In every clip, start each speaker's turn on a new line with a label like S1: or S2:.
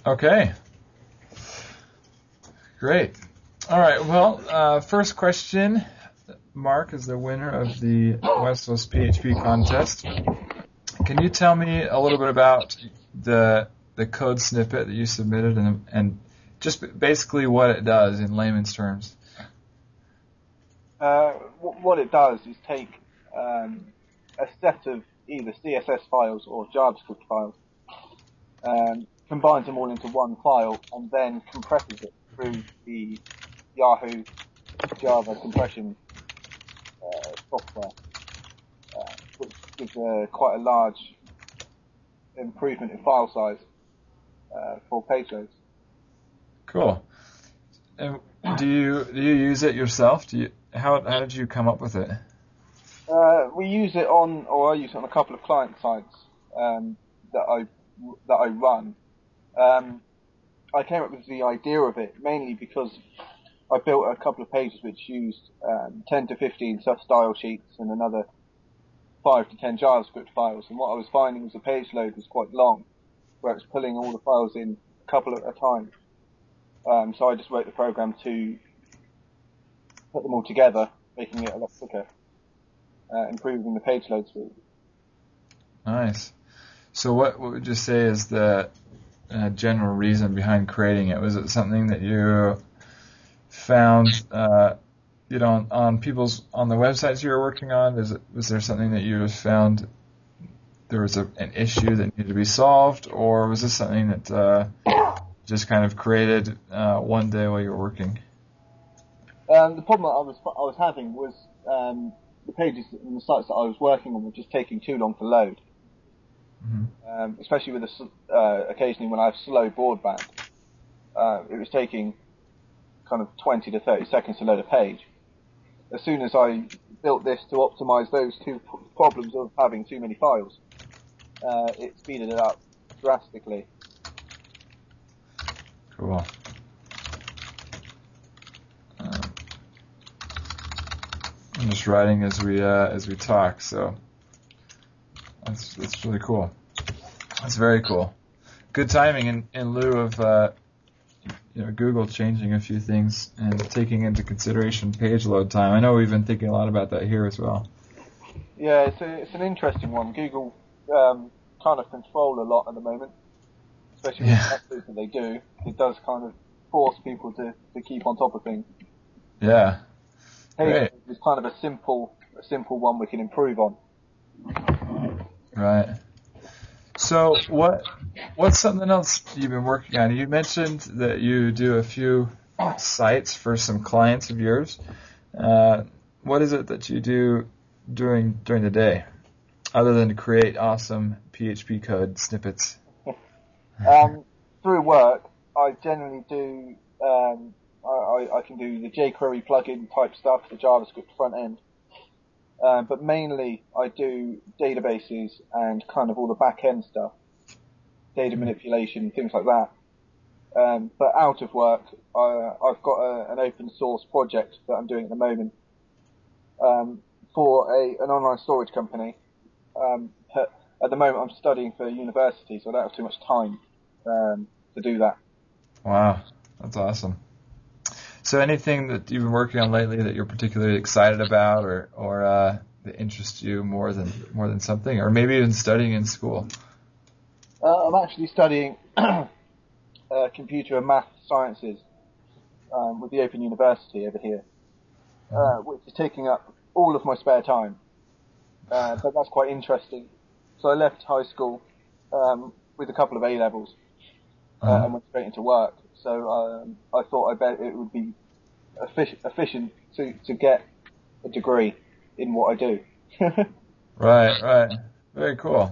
S1: Okay, great. All right, well, first question. Mark is the winner of the Westos PHP contest. Can you tell me a little bit about the code snippet that you submitted and just basically what it does in layman's terms?
S2: What it does is take a set of either CSS files or JavaScript files, combines them all into one file, and then compresses it through the Yahoo Java compression software, which gives quite a large improvement in file size for page loads.
S1: Cool. And do you use it yourself? How did you come up with it?
S2: We use it I use it on a couple of client sites that I run. I came up with the idea of it mainly because I built a couple of pages which used 10 to 15 style sheets and another 5 to 10 JavaScript files. And what I was finding was the page load was quite long, where it's pulling all the files in a couple at a time. So I just wrote the program to put them all together, making it a lot quicker, improving the page load speed.
S1: Nice. So what would you say is the general reason behind creating it? Was it something that you found, on the websites you were working on? Was there something that you found there was an issue that needed to be solved, or was this something that just kind of created one day while you were working?
S2: The problem that I was having was the pages and the sites that I was working on were just taking too long to load. Mm-hmm. Especially with occasionally when I have slow broadband, it was taking kind of 20 to 30 seconds to load a page. As soon as I built this to optimize those two problems of having too many files, it speeded it up drastically.
S1: Cool. I'm just writing as we talk, so that's really cool. That's very cool. Good timing in lieu of Google changing a few things and taking into consideration page load time. I know we've been thinking a lot about that here as well.
S2: Yeah, it's an interesting one. Google kind of control a lot at the moment, especially with the updates that they do. It does kind of force people to keep on top of things.
S1: Yeah.
S2: Page is kind of a simple one we can improve on.
S1: Right. So what's something else you've been working on? You mentioned that you do a few sites for some clients of yours. What is it that you do during the day, other than to create awesome PHP code snippets?
S2: Through work, I generally do. I can do the jQuery plugin type stuff, the JavaScript front end. But mainly I do databases and kind of all the back end stuff, data manipulation, things like that. But out of work, I've got an open source project that I'm doing at the moment for an online storage company. At the moment, I'm studying for university, so I don't have too much time to do that.
S1: Wow, that's awesome. So anything that you've been working on lately that you're particularly excited about or that interests you more than something, or maybe even studying in school?
S2: I'm actually studying computer and math sciences with the Open University over here, which is taking up all of my spare time. But that's quite interesting. So I left high school with a couple of A-levels and went straight into work. So I thought I bet it would be efficient to get a degree in what I do.
S1: Right. Very cool.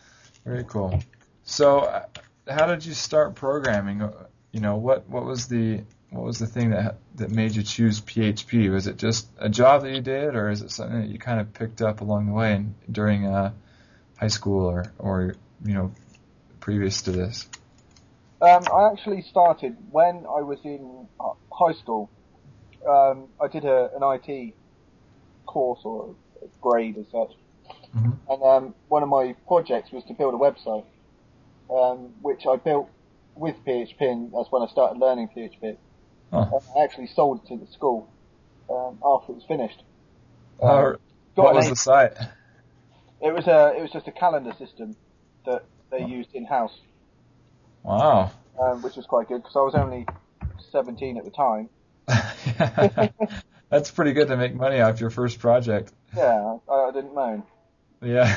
S1: So how did you start programming? What was the thing that made you choose PHP? Was it just a job that you did, or is it something that you kind of picked up along the way during high school or previous to this?
S2: I actually started when I was in high school. I did an IT course or a grade as such. Mm-hmm. And one of my projects was to build a website, which I built with PHP, and that's when I started learning PHP.
S1: Huh.
S2: I actually sold it to the school after it was finished.
S1: What was the site?
S2: It was just a calendar system that they used in house.
S1: Wow.
S2: Which was quite good because I was only 17 at the time.
S1: That's pretty good to make money off your first project.
S2: Yeah, I didn't moan.
S1: Yeah.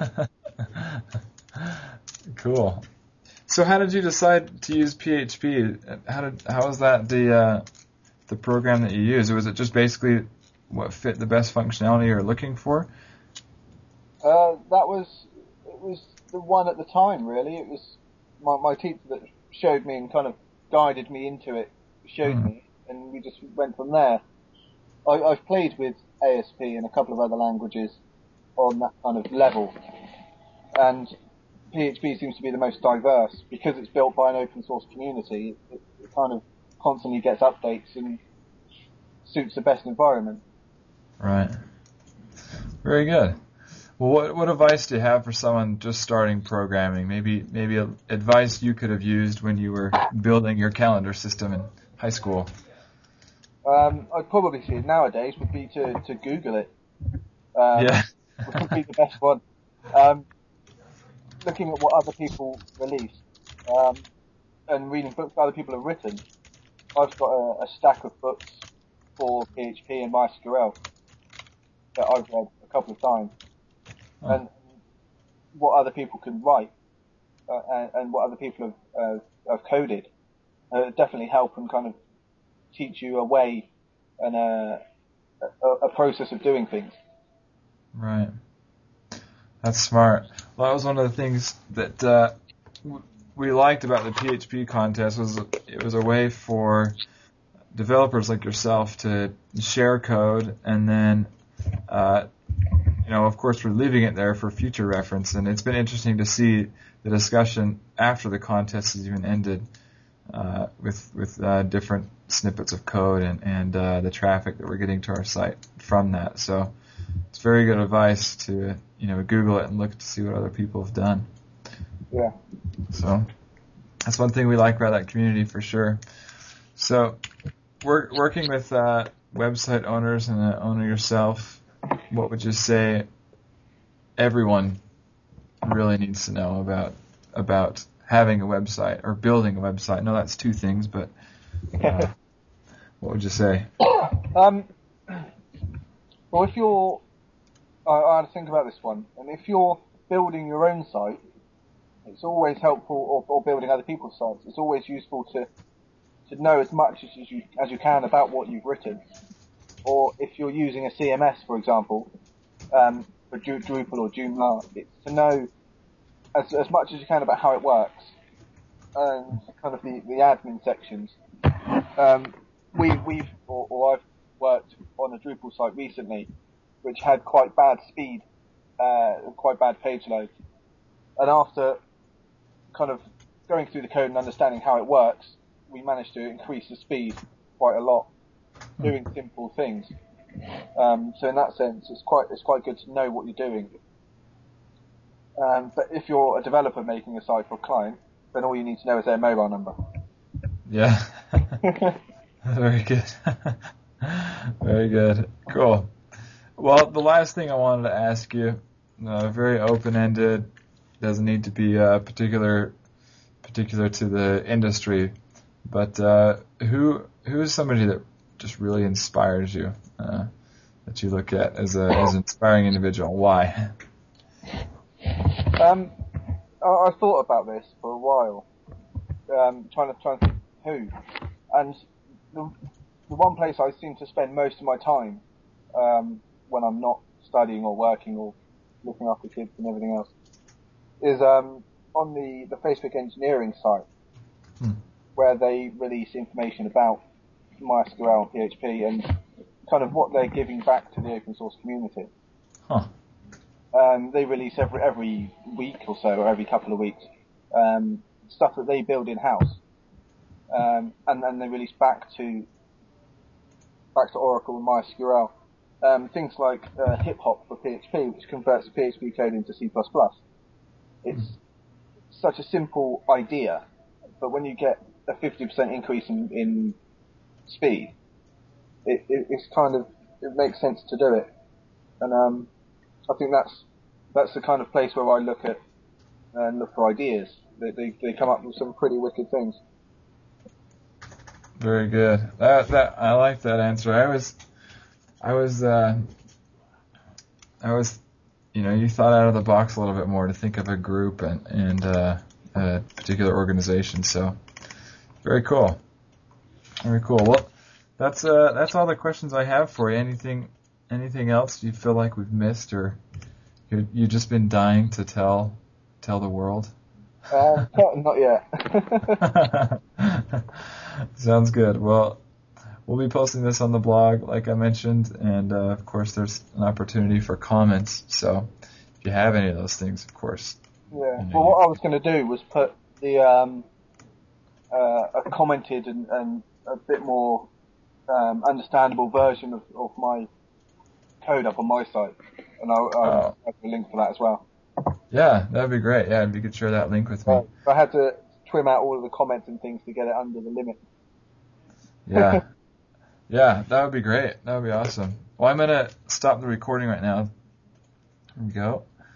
S1: Cool. So how did you decide to use PHP? How was that the program that you used? Was it just basically what fit the best functionality you were looking for?
S2: It was the one at the time, really. It was my teacher that showed me and kind of guided me into it, showed me, and we just went from there. I've played with ASP and a couple of other languages on that kind of level, and PHP seems to be the most diverse because it's built by an open source community. It kind of constantly gets updates and suits the best environment.
S1: Right. Very good. Well, what advice do you have for someone just starting programming? Maybe advice you could have used when you were building your calendar system in high school.
S2: I'd probably say nowadays would be to Google it.
S1: Yeah.
S2: Would be the best one. Looking at what other people release, and reading books that other people have written. I've got a stack of books for PHP and MySQL that I've read a couple of times. And what other people can write, and what other people have coded, definitely help and kind of teach you a way and a process of doing things.
S1: Right. That's smart. Well, that was one of the things that we liked about the PHP contest was it was a way for developers like yourself to share code and then of course, we're leaving it there for future reference, and it's been interesting to see the discussion after the contest has even ended with different snippets of code and the traffic that we're getting to our site from that. So it's very good advice to Google it and look to see what other people have done.
S2: Yeah.
S1: So that's one thing we like about that community for sure. So we're working with website owners and an owner yourself. What would you say everyone really needs to know about having a website or building a website? I know that's two things, but what would you say?
S2: Well, if you're, I had to think about this one, and if you're building your own site, it's always helpful, or building other people's sites, it's always useful to know as much as you can about what you've written. Or if you're using a CMS, for example, for Drupal or Joomla, it's to know as much as you can about how it works and kind of the admin sections. I've worked on a Drupal site recently, which had quite bad speed, quite bad page loads, and after kind of going through the code and understanding how it works, we managed to increase the speed quite a lot, doing simple things. So in that sense, it's quite good to know what you're doing. But if you're a developer making a site for a client, then all you need to know is their mobile number.
S1: Yeah. Very good. Very good. Cool. Well, the last thing I wanted to ask you, very open-ended, doesn't need to be particular to the industry, but who is somebody that just really inspires you, that you look at as an inspiring individual? Why?
S2: I thought about this for a while, trying to think who, and the one place I seem to spend most of my time when I'm not studying or working or looking after kids and everything else is on the Facebook engineering site, where they release information about MySQL and PHP and kind of what they're giving back to the open source community.
S1: Huh.
S2: They release every week or so, or every couple of weeks, stuff that they build in house, and then they release back to Oracle and MySQL. Things like HipHop for PHP, which converts PHP code into C++. It's such a simple idea, but when you get a 50% increase in speed, it's kind of, it makes sense to do it. And I think that's the kind of place where I look at and look for ideas. They come up with some pretty wicked things.
S1: Very good. That I like that answer. I was you thought out of the box a little bit more to think of a group and a particular organization. So very cool. Very cool. Well, that's all the questions I have for you. Anything else you feel like we've missed, or you've just been dying to tell the world?
S2: Not yet.
S1: Sounds good. Well, we'll be posting this on the blog, like I mentioned, and of course there's an opportunity for comments. So if you have any of those things, of course.
S2: Yeah. Well, what I was going to do was put the a commented and a bit more understandable version of my code up on my site, and I'll have a link for that as well.
S1: Yeah, that'd be great. Yeah, if you could share that link with me.
S2: I had to trim out all of the comments and things to get it under the limit.
S1: Yeah. Yeah, that would be great. That would be awesome. Well, I'm going to stop the recording right now. There we go.